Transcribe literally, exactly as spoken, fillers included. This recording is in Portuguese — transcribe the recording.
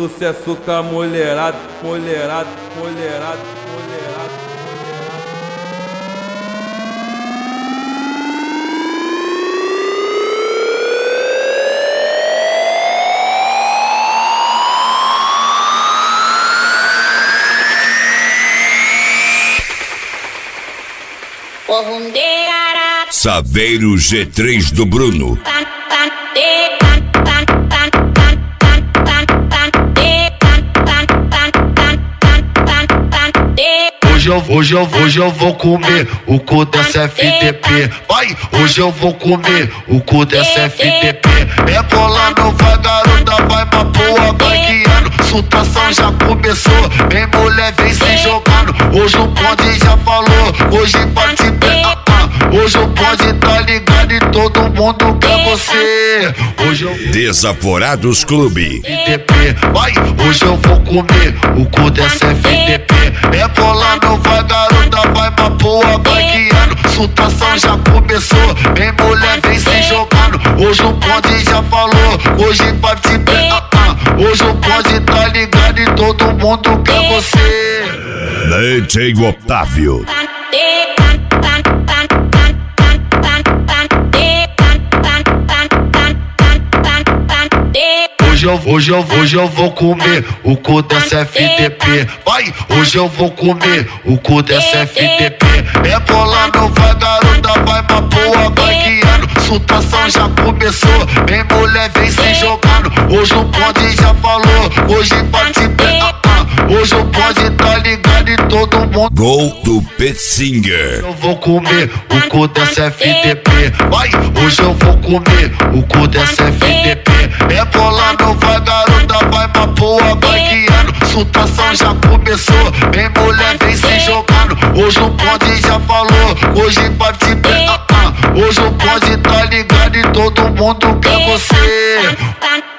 Sucesso com a mulherada, mulherada, mulherada, mulherada. Saveiro G três do Bruno. Hoje eu, hoje eu, hoje eu vou comer o cu dessa F D P. Vai, hoje eu vou comer o cu dessa F D P. É bolando, vai garota, vai pra porra, vai guiando. Sutação já começou, vem mulher, vem se jogando. Hoje o bonde já falou, hoje vai te pegar. Hoje o bonde tá ligado e todo mundo quer você. Hoje eu... Desaforados Clube. F D P, vai, hoje eu vou comer o cu dessa F D P. É bolando, vai garota, vai pra porra, vai guiando. Sutação já começou, vem mulher, vem se jogando. Hoje o bonde já falou, hoje vai te pegar. Hoje o bonde tá ligado e todo mundo quer você. D J Otávio. Hoje eu, hoje eu, hoje eu vou comer o cu dessa F D P. Vai, hoje eu vou comer o cu dessa F D P. É bolando, vai garota, vai pra porra, vai guiando. Sutação já começou, vem mulher, vem se jogando. Hoje o bonde já falou, hoje vai te pegar. Hoje o bonde tá ligado e todo mundo. Gol do Petsinger. Eu vou comer o cu dessa F D P. Vai, hoje eu vou comer o cu dessa F D P. É bolando, vai garota, vai pra porra, vai guiando. Sutação já começou, vem mulher, vem se jogando. Hoje o bonde já falou, hoje vai te pegar. Hoje o bonde tá ligado e todo mundo quer você.